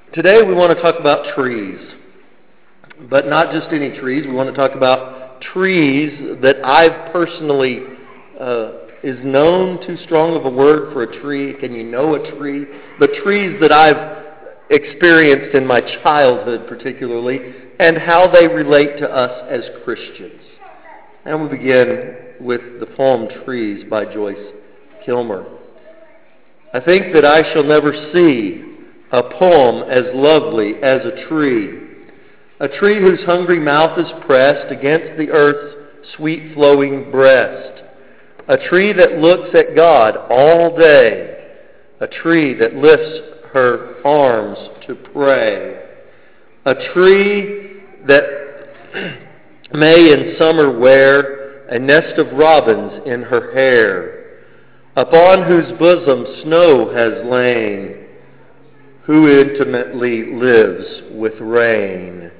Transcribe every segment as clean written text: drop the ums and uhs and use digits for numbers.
Today we want to talk about trees, but not just any trees. We want to talk about trees that I've personally, is known too strong of a word for a tree. Can you know a tree? But trees that I've experienced in my childhood particularly, and how they relate to us as Christians. And we begin with the poem Trees by Joyce Kilmer. I think that I shall never see a poem as lovely as a tree whose hungry mouth is pressed against the earth's sweet flowing breast, a tree that looks at God all day, a tree that lifts her arms to pray, a tree that may in summer wear a nest of robins in her hair, upon whose bosom snow has lain, who intimately lives with rain.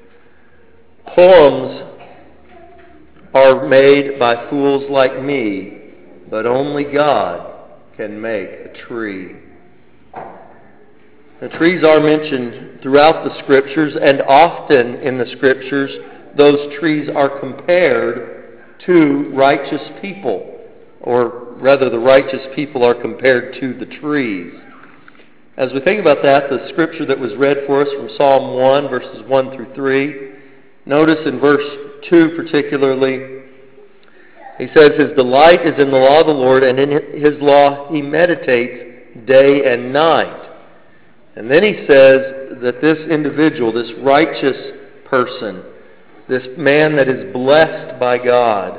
Poems are made by fools like me, but only God can make a tree. The trees are mentioned throughout the Scriptures, and often in the Scriptures, those trees are compared to righteous people, or rather the righteous people are compared to the trees. As we think about that, the scripture that was read for us from Psalm 1, verses 1 through 3, notice in verse 2 particularly, he says, his delight is in the law of the Lord, and in his law he meditates day and night. And then he says that this individual, this righteous person, this man that is blessed by God,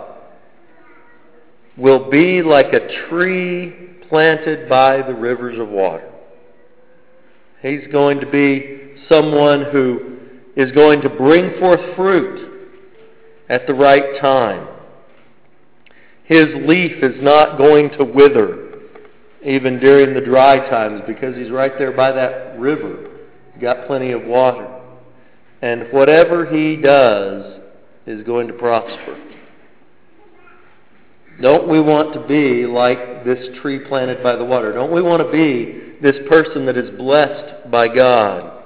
will be like a tree planted by the rivers of water. He's going to be someone who is going to bring forth fruit at the right time. His leaf is not going to wither even during the dry times because he's right there by that river. He's got plenty of water. And whatever he does is going to prosper. Don't we want to be like this tree planted by the water? Don't we want to be this person that is blessed by God?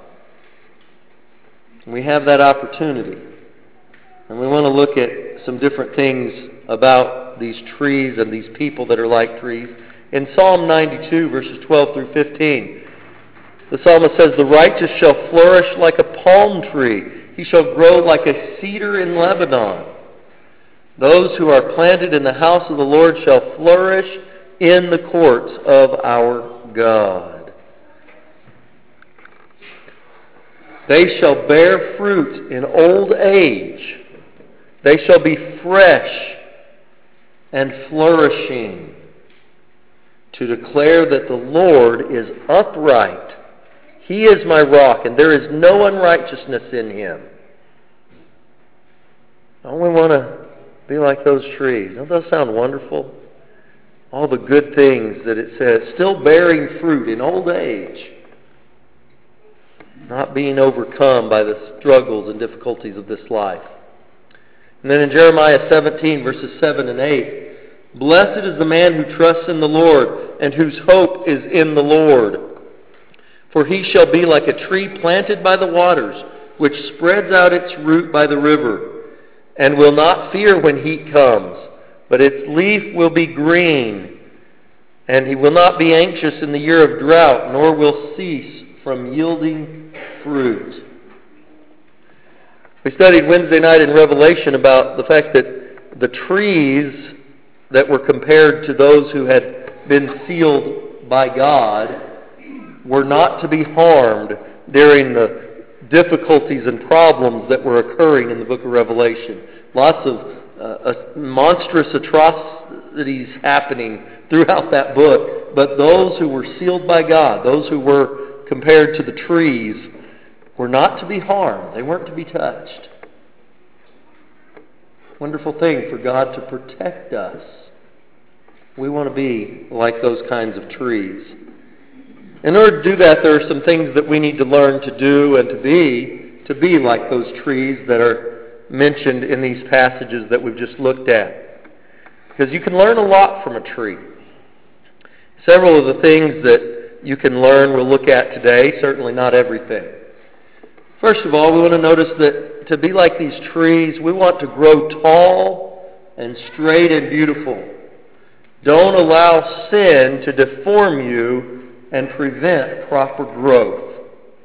We have that opportunity. And we want to look at some different things about these trees and these people that are like trees. In Psalm 92, verses 12 through 15, the psalmist says, the righteous shall flourish like a palm tree. He shall grow like a cedar in Lebanon. Those who are planted in the house of the Lord shall flourish in the courts of our God. They shall bear fruit in old age. They shall be fresh and flourishing, to declare that the Lord is upright. He is my rock, and there is no unrighteousness in him. Don't we want to be like those trees? Don't those sound wonderful? All the good things that it says, still bearing fruit in old age, not being overcome by the struggles and difficulties of this life. And then in Jeremiah 17, verses 7 and 8, blessed is the man who trusts in the Lord and whose hope is in the Lord. For he shall be like a tree planted by the waters, which spreads out its root by the river, and will not fear when heat comes, but its leaf will be green, and he will not be anxious in the year of drought, nor will cease from yielding fruit. We studied Wednesday night in Revelation about the fact that the trees that were compared to those who had been sealed by God were not to be harmed during the difficulties and problems that were occurring in the book of Revelation. Lots of monstrous atrocities happening throughout that book. But those who were sealed by God, those who were compared to the trees, were not to be harmed. They weren't to be touched. Wonderful thing for God to protect us. We want to be like those kinds of trees. In order to do that, there are some things that we need to learn to do and to be like those trees that are mentioned in these passages that we've just looked at. Because you can learn a lot from a tree. Several of the things that you can learn we'll look at today, certainly not everything. First of all, we want to notice that to be like these trees, we want to grow tall and straight and beautiful. Don't allow sin to deform you and prevent proper growth.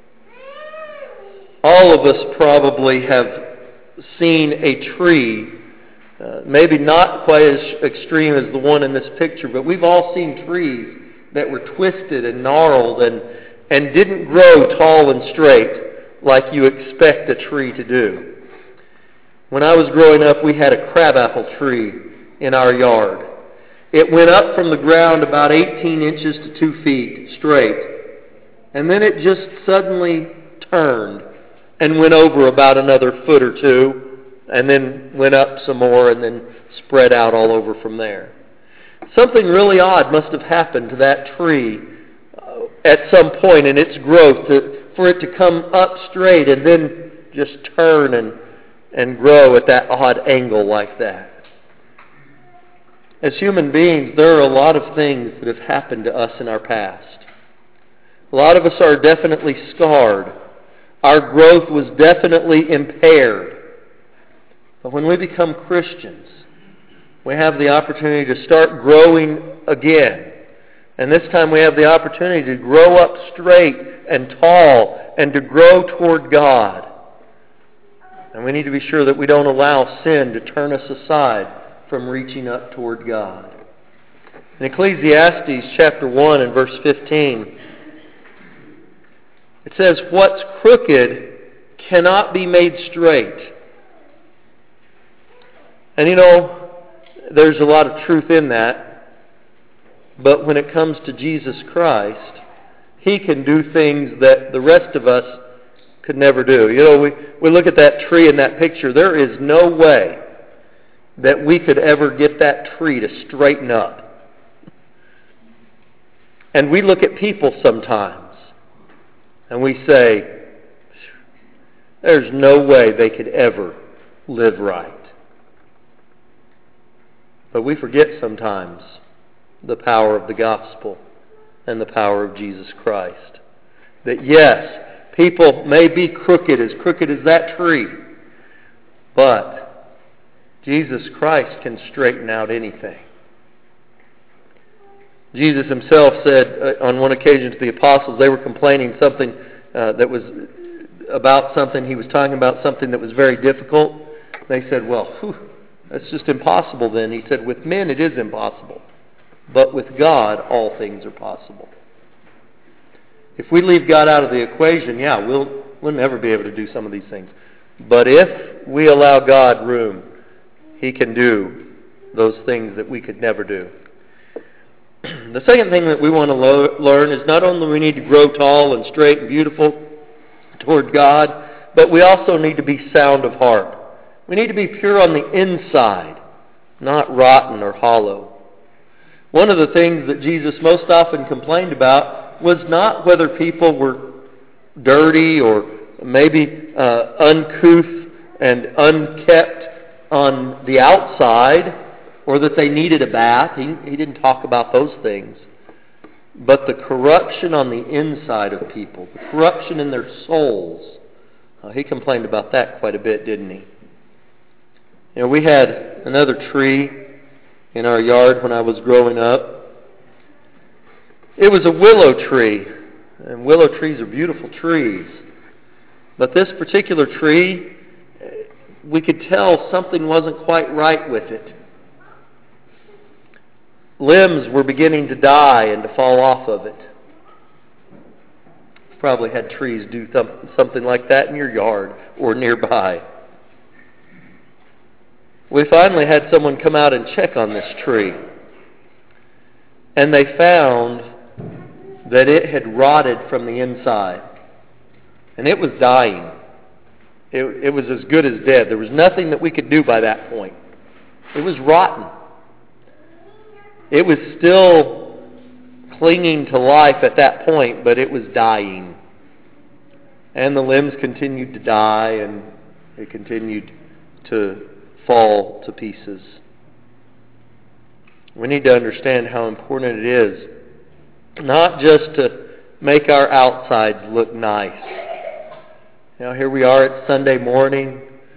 All of us probably have seen a tree, maybe not quite as extreme as the one in this picture, but we've all seen trees that were twisted and gnarled and didn't grow tall and straight like you expect a tree to do. When I was growing up, we had a crabapple tree in our yard. It went up from the ground about 18 inches to 2 feet straight, and then it just suddenly turned and went over about another foot or two, and then went up some more and then spread out all over from there. Something really odd must have happened to that tree at some point in its growth for it to come up straight and then just turn and grow at that odd angle like that. As human beings, there are a lot of things that have happened to us in our past. A lot of us are definitely scarred. Our growth was definitely impaired. But when we become Christians, we have the opportunity to start growing again. And this time we have the opportunity to grow up straight and tall and to grow toward God. And we need to be sure that we don't allow sin to turn us aside from reaching up toward God. In Ecclesiastes chapter 1 and verse 15, it says, "What's crooked cannot be made straight." And you know, there's a lot of truth in that. But when it comes to Jesus Christ, He can do things that the rest of us could never do. You know, we look at that tree in that picture. There is no way that we could ever get that tree to straighten up. And we look at people sometimes and we say, there's no way they could ever live right. But we forget sometimes the power of the gospel and the power of Jesus Christ. That yes, people may be crooked as that tree, but Jesus Christ can straighten out anything. Jesus Himself said on one occasion to the apostles, they were complaining something that was about something. He was talking about something that was very difficult. They said, well, that's just impossible then. He said, with men it is impossible, but with God all things are possible. If we leave God out of the equation, we'll never be able to do some of these things. But if we allow God room, He can do those things that we could never do. The second thing that we want to learn is not only we need to grow tall and straight and beautiful toward God, but we also need to be sound of heart. We need to be pure on the inside, not rotten or hollow. One of the things that Jesus most often complained about was not whether people were dirty or maybe uncouth and unkept on the outside, or that they needed a bath. He didn't talk about those things. But the corruption on the inside of people, the corruption in their souls, He complained about that quite a bit, didn't He? You know, we had another tree in our yard when I was growing up. It was a willow tree, and willow trees are beautiful trees. But this particular tree, we could tell something wasn't quite right with it. Limbs were beginning to die and to fall off of it. You've probably had trees do something like that in your yard or nearby. We finally had someone come out and check on this tree. And they found that it had rotted from the inside. And it was dying. It was as good as dead. There was nothing that we could do by that point. It was rotten. It was still clinging to life at that point, but it was dying. And the limbs continued to die, and it continued to fall to pieces. We need to understand how important it is not just to make our outsides look nice. Here we are at Sunday morning.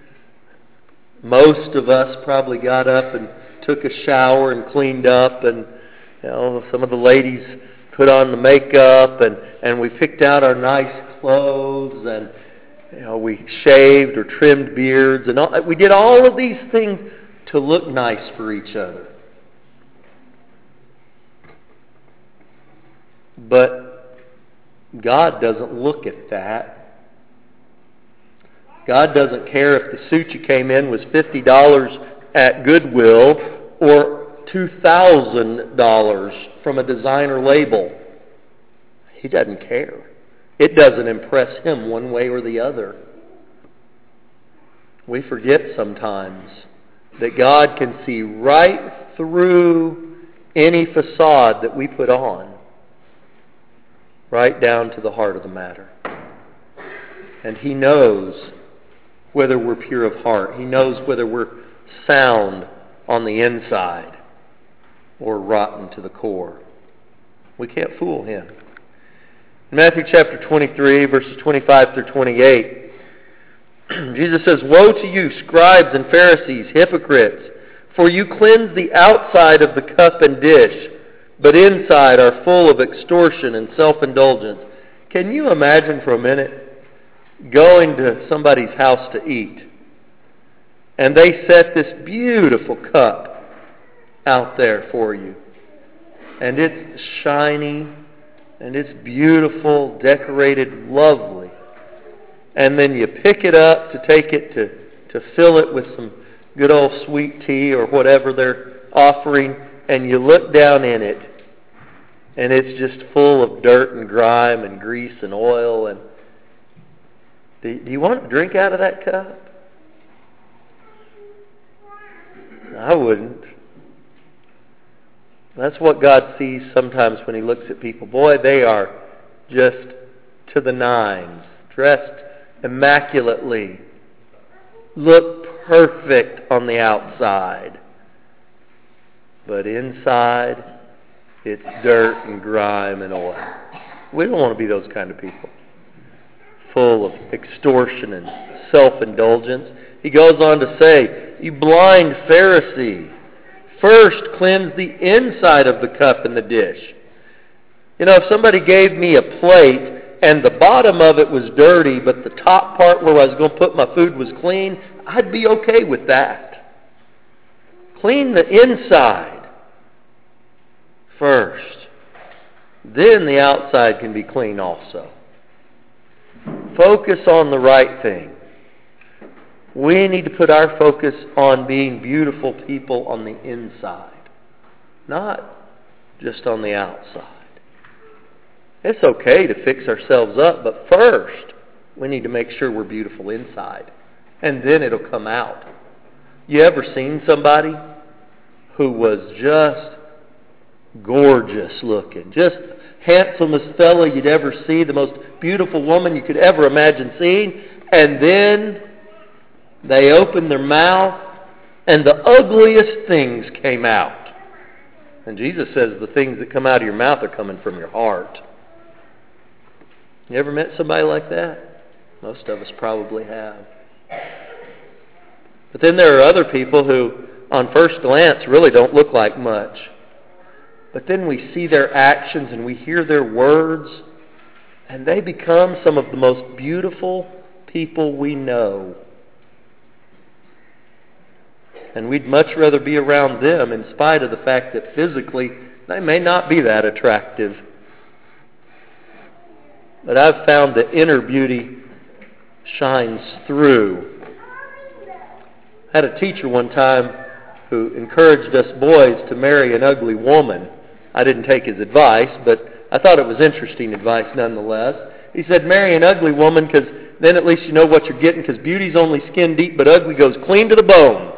Most of us probably got up and took a shower and cleaned up, and some of the ladies put on the makeup, and we picked out our nice clothes, and we shaved or trimmed beards, and we did all of these things to look nice for each other. But God doesn't look at that. God doesn't care if the suit you came in was $50 at Goodwill or $2,000 from a designer label. He doesn't care. It doesn't impress Him one way or the other. We forget sometimes that God can see right through any facade that we put on, right down to the heart of the matter. And He knows whether we're pure of heart. He knows whether we're sound on the inside or rotten to the core. We can't fool Him. In Matthew chapter 23, verses 25 through 28, Jesus says, "Woe to you, scribes and Pharisees, hypocrites, for you cleanse the outside of the cup and dish, but inside are full of extortion and self-indulgence." Can you imagine for a minute going to somebody's house to eat, and they set this beautiful cup out there for you, and it's shiny, and it's beautiful, decorated, lovely, and then you pick it up to take it to fill it with some good old sweet tea or whatever they're offering, and you look down in it, and it's just full of dirt and grime and grease and oil. And do you want to drink out of that cup? I wouldn't. That's what God sees sometimes when He looks at people. Boy, they are just to the nines, dressed immaculately, look perfect on the outside. But inside, it's dirt and grime and oil. We don't want to be those kind of people, full of extortion and self-indulgence. He goes on to say, "You blind Pharisee, first cleanse the inside of the cup and the dish." If somebody gave me a plate and the bottom of it was dirty, but the top part where I was going to put my food was clean, I'd be okay with that. Clean the inside first. Then the outside can be clean also. Focus on the right thing. We need to put our focus on being beautiful people on the inside, not just on the outside. It's okay to fix ourselves up, but first we need to make sure we're beautiful inside, and then it'll come out. You ever seen somebody who was just gorgeous looking, just handsomest fella you'd ever see, the most beautiful woman you could ever imagine seeing, and then they opened their mouth and the ugliest things came out? And Jesus says the things that come out of your mouth are coming from your heart. You ever met somebody like that? Most of us probably have. But then there are other people who, on first glance, really don't look like much. But then we see their actions and we hear their words, and they become some of the most beautiful people we know. And we'd much rather be around them in spite of the fact that physically they may not be that attractive. But I've found that inner beauty shines through. I had a teacher one time who encouraged us boys to marry an ugly woman. I didn't take his advice, but I thought it was interesting advice nonetheless. He said, marry an ugly woman because then at least you know what you're getting, because beauty's only skin deep, but ugly goes clean to the bone.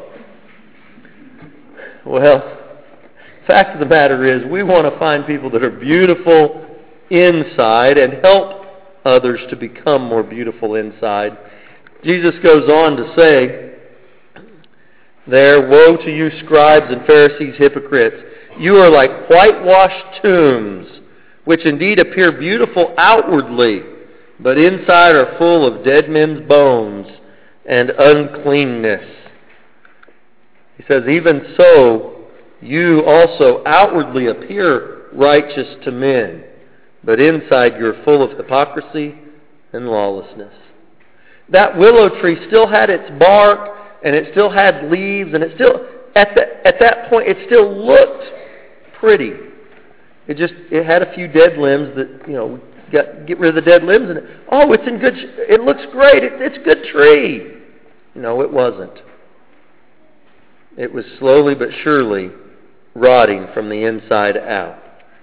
Well, fact of the matter is we want to find people that are beautiful inside and help others to become more beautiful inside. Jesus goes on to say there, "Woe to you, scribes and Pharisees, hypocrites! You are like whitewashed tombs, which indeed appear beautiful outwardly, but inside are full of dead men's bones and uncleanness. He says, even so, you also outwardly appear righteous to men, but inside you're full of hypocrisy and lawlessness. That willow tree still had its bark, and it still had leaves, and it still, at that point, it still looked pretty. It had a few dead limbs that, get rid of the dead limbs, and it's in good, it looks great, it's a good tree. No, it wasn't. It was slowly but surely rotting from the inside out.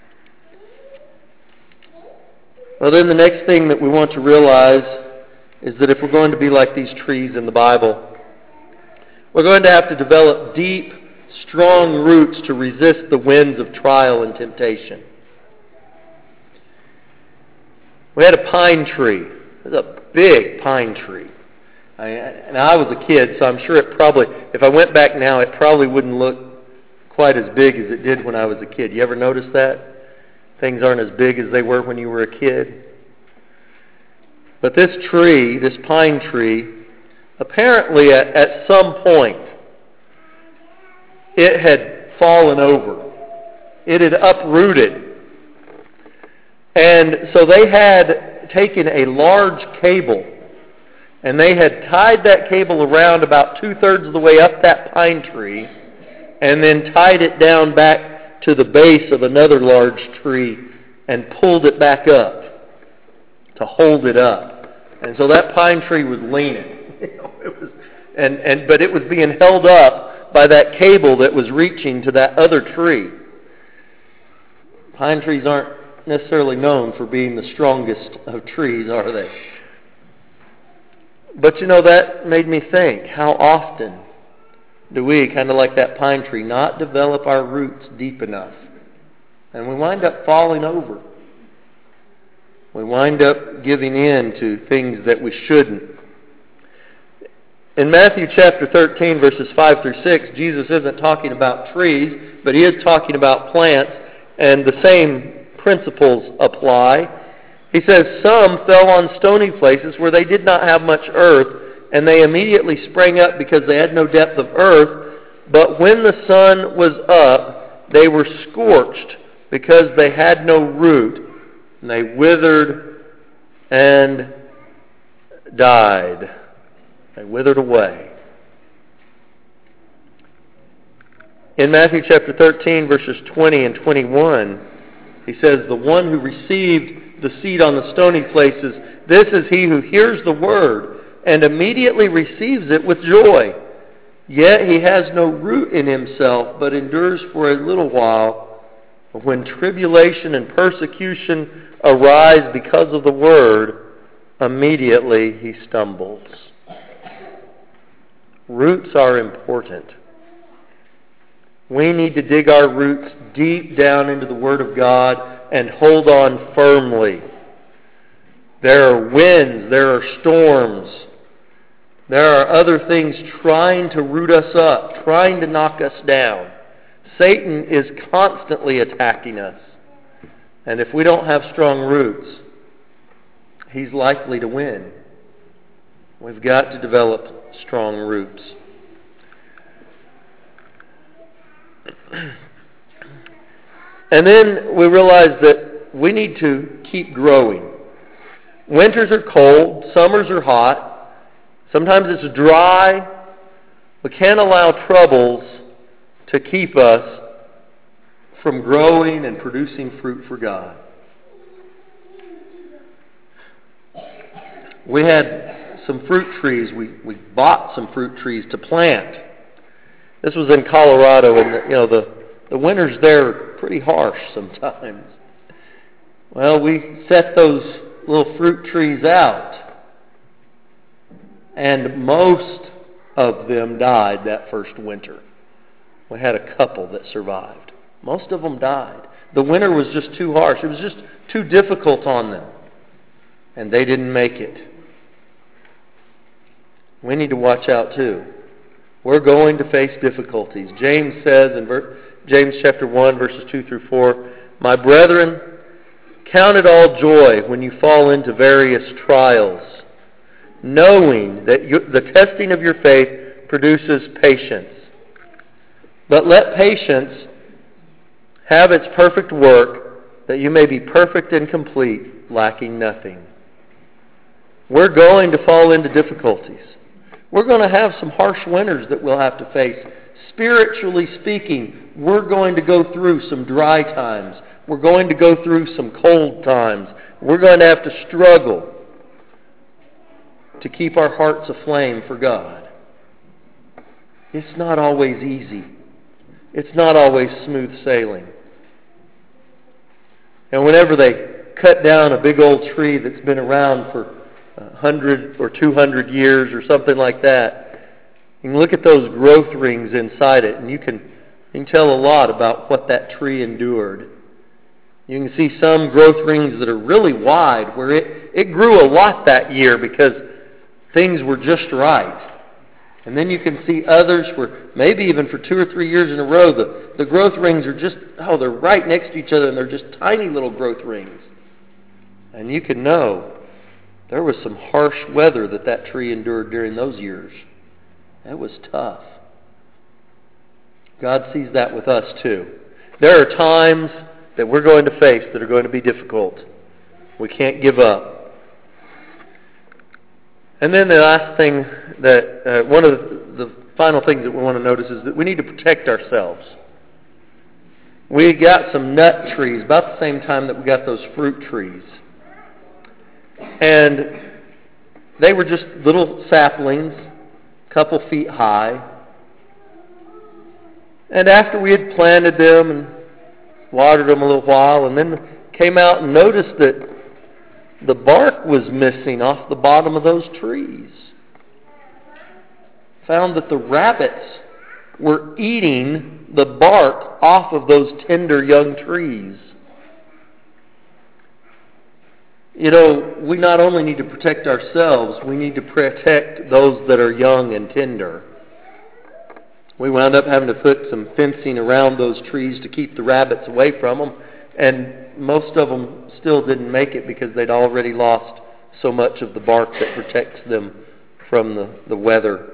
Well, then the next thing that we want to realize is that if we're going to be like these trees in the Bible, we're going to have to develop deep, strong roots to resist the winds of trial and temptation. We had a pine tree. It was a big pine tree. And I was a kid, so I'm sure if I went back now, it probably wouldn't look quite as big as it did when I was a kid. You ever notice that? Things aren't as big as they were when you were a kid. But this tree, this pine tree, apparently at some point, it had fallen over. It had uprooted. And so they had taken a large cable, and they had tied that cable around about 2/3 of the way up that pine tree, and then tied it down back to the base of another large tree and pulled it back up to hold it up. And so that pine tree was leaning. But it was being held up by that cable that was reaching to that other tree. Pine trees aren't necessarily known for being the strongest of trees, are they? But that made me think, how often do we, kind of like that pine tree, not develop our roots deep enough? And we wind up falling over. We wind up giving in to things that we shouldn't. In Matthew chapter 13, verses 5 through 6, Jesus isn't talking about trees, but he is talking about plants, and the same principles apply. He says, some fell on stony places where they did not have much earth, and they immediately sprang up because they had no depth of earth. But when the sun was up, they were scorched because they had no root, and they withered and died. They withered away. In Matthew chapter 13, verses 20 and 21, he says, the one who received the seed on the stony places, this is he who hears the word and immediately receives it with joy. Yet he has no root in himself, but endures for a little while. When tribulation and persecution arise because of the word, immediately he stumbles. Roots are important. We need to dig our roots deep down into the Word of God and hold on firmly. There are winds, there are storms, there are other things trying to root us up, trying to knock us down. Satan is constantly attacking us. And if we don't have strong roots, he's likely to win. We've got to develop strong roots. And then we realize that we need to keep growing. Winters are cold, summers are hot, sometimes it's dry. We can't allow troubles to keep us from growing and producing fruit for God. We had some fruit trees. We bought some fruit trees to plant. This was in Colorado, and the winters there are pretty harsh sometimes. Well, we set those little fruit trees out, and most of them died that first winter. We had a couple that survived. Most of them died. The winter was just too harsh. It was just too difficult on them, and they didn't make it. We need to watch out too. We're going to face difficulties. James says in James chapter 1, verses 2 through 4, my brethren, Count it all joy when you fall into various trials, knowing that the testing of your faith produces patience. But let patience have its perfect work, that you may be perfect and complete, lacking nothing. We're going to fall into difficulties. We're going to have some harsh winters that we'll have to face. Spiritually speaking, we're going to go through some dry times. We're going to go through some cold times. We're going to have to struggle to keep our hearts aflame for God. It's not always easy. It's not always smooth sailing. And whenever they cut down a big old tree that's been around for 100 or 200 years or something like that, you can look at those growth rings inside it, and you can tell a lot about what that tree endured. You can see some growth rings that are really wide, where it grew a lot that year because things were just right. And then you can see others where maybe even for 2 or 3 years in a row, the growth rings are just, they're right next to each other, and they're just tiny little growth rings. And you can know there was some harsh weather that tree endured during those years. That was tough. God sees that with us too. There are times that we're going to face that are going to be difficult. We can't give up. And then the last thing that, one of the final things that we want to notice is that we need to protect ourselves. We got some nut trees about the same time that we got those fruit trees. And they were just little saplings, a couple feet high. And after we had planted them and watered them a little while, and then came out and noticed that the bark was missing off the bottom of those trees. Found that the rabbits were eating the bark off of those tender young trees. You know, we not only need to protect ourselves, we need to protect those that are young and tender. We wound up having to put some fencing around those trees to keep the rabbits away from them, and most of them still didn't make it because they'd already lost so much of the bark that protects them from the weather.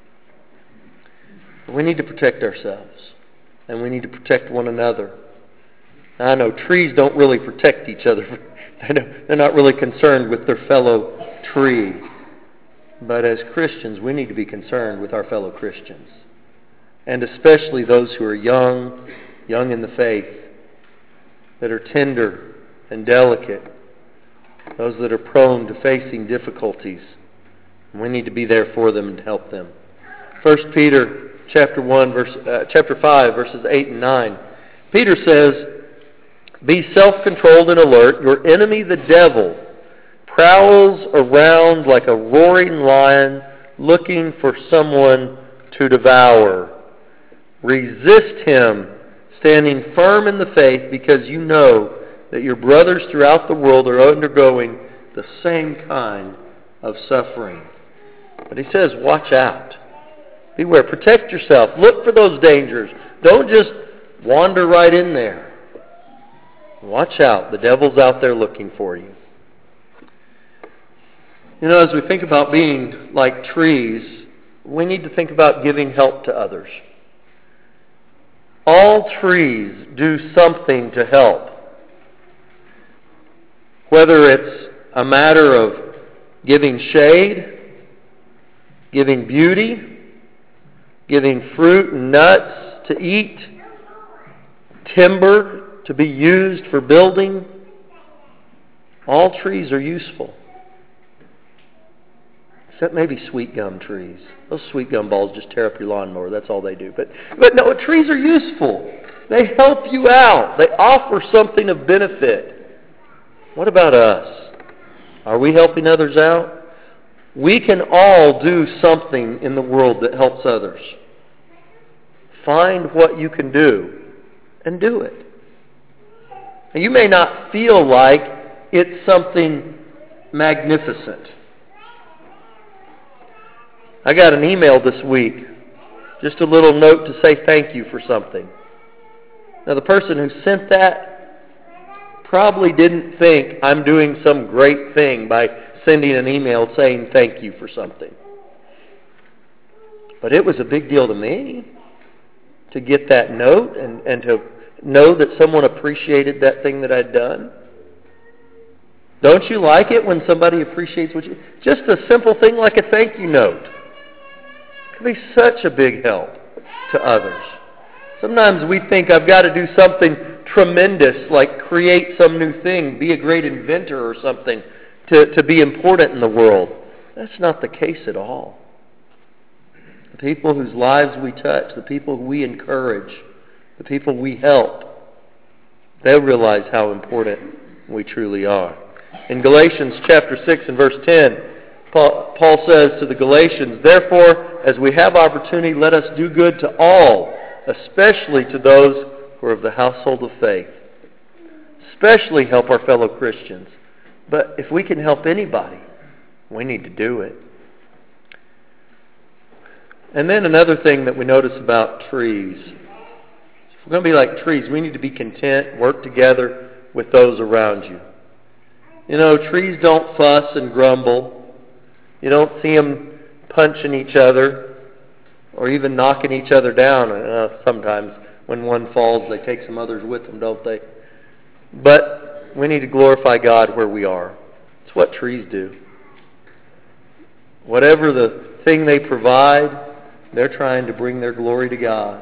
We need to protect ourselves, and we need to protect one another. Now, I know trees don't really protect each other. They're not really concerned with their fellow tree. But as Christians, we need to be concerned with our fellow Christians, and especially those who are young in the faith, that are tender and delicate, those that are prone to facing difficulties. We need to be there for them and help them. 1 Peter chapter 5, verses 8 and 9. Peter says, "Be self-controlled and alert. Your enemy, the devil, prowls around like a roaring lion looking for someone to devour. Resist him, standing firm in the faith, because you know that your brothers throughout the world are undergoing the same kind of suffering." But he says, watch out. Beware. Protect yourself. Look for those dangers. Don't just wander right in there. Watch out. The devil's out there looking for you. You know, as we think about being like trees, we need to think about giving help to others. All trees do something to help. Whether it's a matter of giving shade, giving beauty, giving fruit and nuts to eat, timber to be used for building, all trees are useful. Except maybe sweet gum trees. Those sweet gum balls just tear up your lawnmower. That's all they do. But no, trees are useful. They help you out. They offer something of benefit. What about us? Are we helping others out? We can all do something in the world that helps others. Find what you can do and do it. Now, you may not feel like it's something magnificent. I got an email this week, just a little note to say thank you for something. Now, the person who sent that probably didn't think I'm doing some great thing by sending an email saying thank you for something. But it was a big deal to me to get that note and to know that someone appreciated that thing that I'd done. Don't you like it when somebody appreciates what you... Just a simple thing like a thank you note can be such a big help to others. Sometimes we think I've got to do something tremendous, like create some new thing, be a great inventor or something to be important in the world. That's not the case at all. The people whose lives we touch, the people we encourage, the people we help, they'll realize how important we truly are. In Galatians chapter 6 and verse 10, Paul says to the Galatians, "Therefore, as we have opportunity, let us do good to all, especially to those who are of the household of faith." Especially help our fellow Christians. But if we can help anybody, we need to do it. And then another thing that we notice about trees. If we're going to be like trees, we need to be content, work together with those around you. You know, trees don't fuss and grumble. You don't see them punching each other or even knocking each other down. Sometimes when one falls, they take some others with them, don't they? But we need to glorify God where we are. It's what trees do. Whatever the thing they provide, they're trying to bring their glory to God.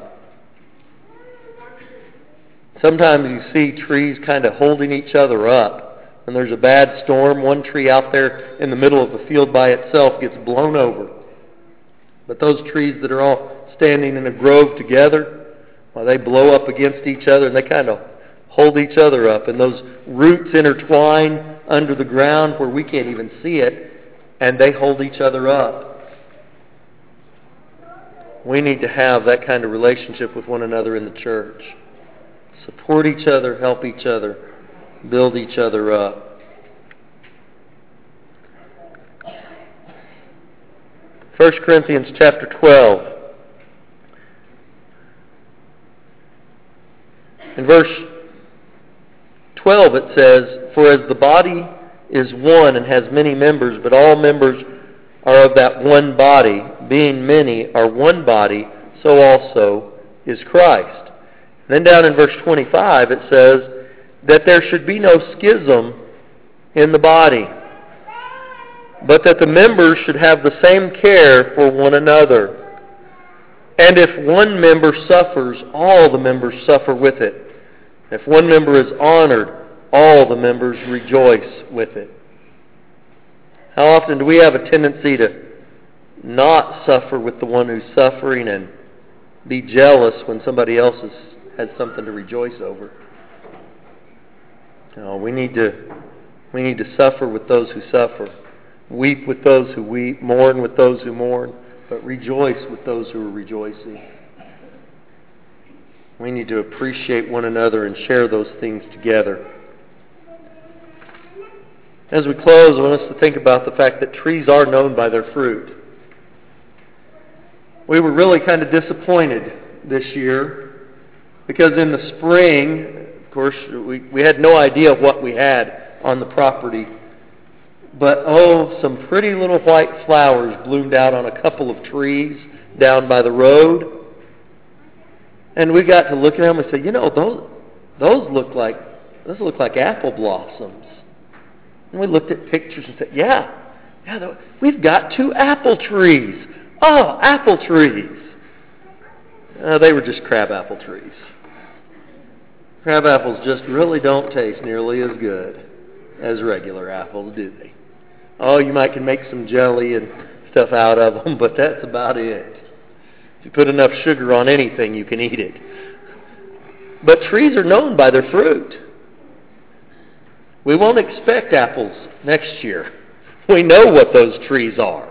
Sometimes you see trees kind of holding each other up. When there's a bad storm, one tree out there in the middle of the field by itself gets blown over. But those trees that are all standing in a grove together, well, they blow up against each other and they kind of hold each other up. And those roots intertwine under the ground where we can't even see it, and they hold each other up. We need to have that kind of relationship with one another in the church. Support each other, help each other, build each other up. 1 Corinthians chapter 12. In verse 12 it says, "For as the body is one and has many members, but all members are of that one body, being many are one body, so also is Christ." Then down in verse 25 it says that there should be no schism in the body, but that the members should have the same care for one another. And if one member suffers, all the members suffer with it. If one member is honored, all the members rejoice with it. How often do we have a tendency to not suffer with the one who's suffering and be jealous when somebody else has something to rejoice over? No, we need to suffer with those who suffer, weep with those who weep, mourn with those who mourn, but rejoice with those who are rejoicing. We need to appreciate one another and share those things together. As we close, I want us to think about the fact that trees are known by their fruit. We were really kind of disappointed this year because in the spring, of course, we had no idea what we had on the property. But some pretty little white flowers bloomed out on a couple of trees down by the road. And we got to look at them and say, those look like apple blossoms. And we looked at pictures and said, yeah, we've got 2 apple trees. Oh, apple trees. They were just crabapple trees. Crab apples just really don't taste nearly as good as regular apples, do they? Oh, you can make some jelly and stuff out of them, but that's about it. If you put enough sugar on anything, you can eat it. But trees are known by their fruit. We won't expect apples next year. We know what those trees are.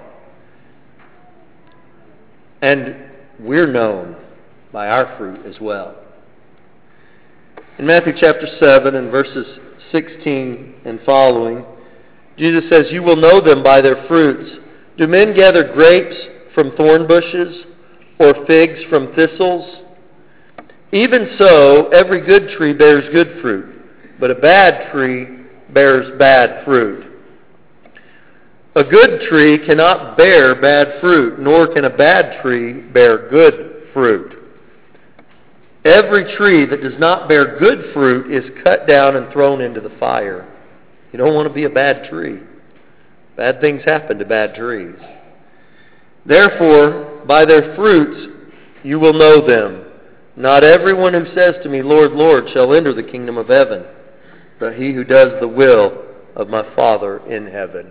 And we're known by our fruit as well. In Matthew chapter 7 and verses 16 and following, Jesus says, "You will know them by their fruits. Do men gather grapes from thorn bushes or figs from thistles? Even so, every good tree bears good fruit, but a bad tree bears bad fruit. A good tree cannot bear bad fruit, nor can a bad tree bear good fruit. Every tree that does not bear good fruit is cut down and thrown into the fire. You don't want to be a bad tree. Bad things happen to bad trees. Therefore, by their fruits you will know them. Not everyone who says to me, Lord, Lord, shall enter the kingdom of heaven, but he who does the will of my Father in heaven.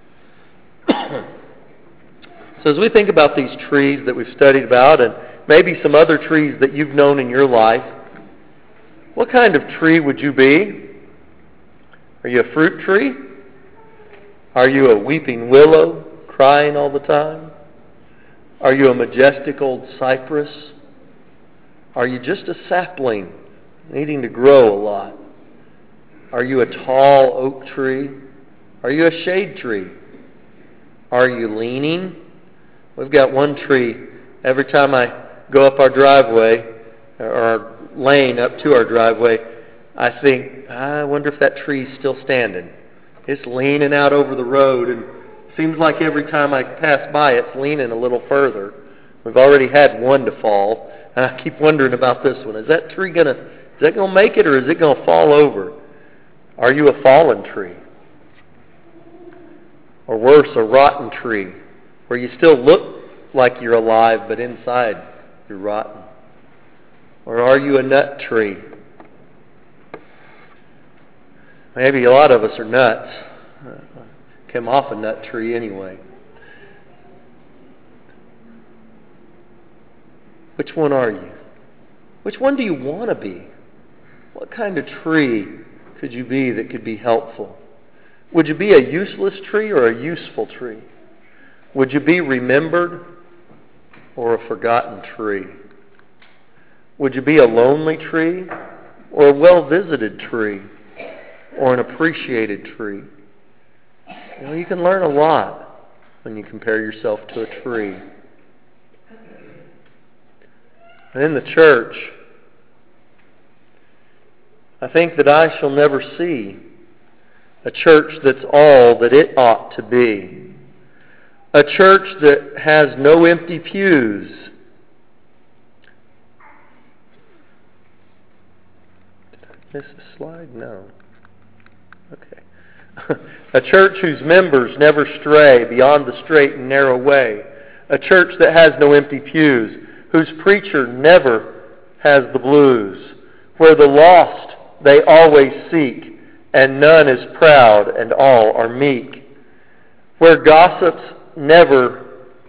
So as we think about these trees that we've studied about, and maybe some other trees that you've known in your life, what kind of tree would you be? Are you a fruit tree? Are you a weeping willow, crying all the time? Are you a majestic old cypress? Are you just a sapling, needing to grow a lot? Are you a tall oak tree? Are you a shade tree? Are you leaning? We've got one tree. Every time I go up our driveway, or our lane up to our driveway, I think, I wonder if that tree's still standing. It's leaning out over the road, and it seems like every time I pass by, it's leaning a little further. We've already had one to fall, and I keep wondering about this one. Is that tree gonna make it, or is it gonna fall over? Are you a fallen tree? Or worse, a rotten tree, where you still look like you're alive, but inside you're rotten? Or are you a nut tree? Maybe a lot of us are nuts. Came off a nut tree anyway. Which one are you? Which one do you want to be? What kind of tree could you be that could be helpful? Would you be a useless tree or a useful tree? Would you be remembered or a forgotten tree? Would you be a lonely tree or a well-visited tree or an appreciated tree? You know, you can learn a lot when you compare yourself to a tree. And in the church, I think that I shall never see a church that's all that it ought to be. A church that has no empty pews. Did I miss a slide? No. Okay. A church whose members never stray beyond the straight and narrow way. A church that has no empty pews, whose preacher never has the blues, where the lost they always seek, and none is proud, and all are meek. Where gossips never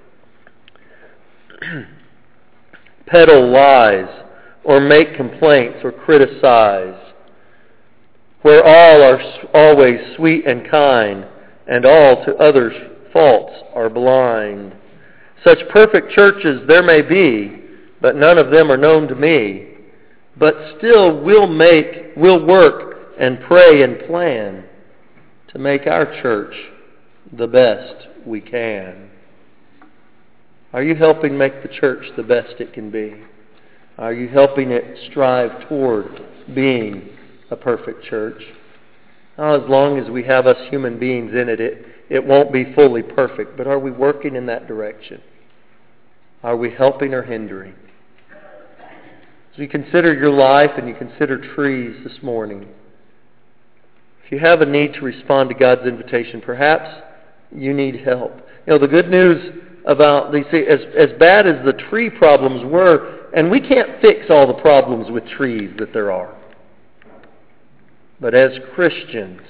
peddle lies, or make complaints, or criticize. Where all are always sweet and kind, and all to others' faults are blind. Such perfect churches there may be, but none of them are known to me. But still we'll work and pray and plan to make our church the best we can. Are you helping make the church the best it can be? Are you helping it strive toward being a perfect church? Now, as long as we have us human beings in it, it won't be fully perfect. But are we working in that direction? Are we helping or hindering? As you consider your life and you consider trees this morning, if you have a need to respond to God's invitation, perhaps you need help. You know, the good news about these, as bad as the tree problems were, and we can't fix all the problems with trees that there are. But as Christians,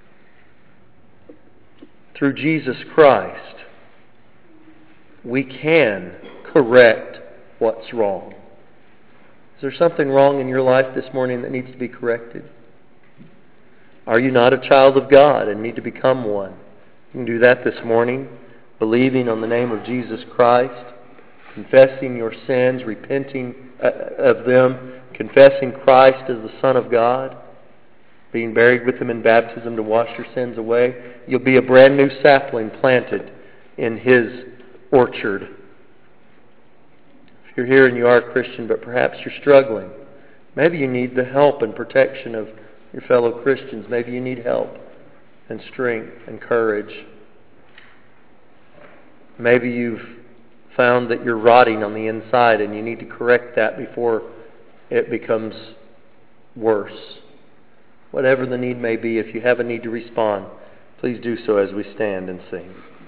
through Jesus Christ, we can correct what's wrong. Is there something wrong in your life this morning that needs to be corrected? Are you not a child of God and need to become one? You can do that this morning, believing on the name of Jesus Christ, confessing your sins, repenting of them, confessing Christ as the Son of God, being buried with Him in baptism to wash your sins away. You'll be a brand new sapling planted in His orchard. If you're here and you are a Christian, but perhaps you're struggling, maybe you need the help and protection of your fellow Christians. Maybe you need help and strength and courage. Maybe you've found that you're rotting on the inside and you need to correct that before it becomes worse. Whatever the need may be, if you have a need to respond, please do so as we stand and sing.